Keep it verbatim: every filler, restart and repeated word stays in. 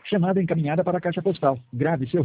Chamada encaminhada para a caixa postal. Grave seu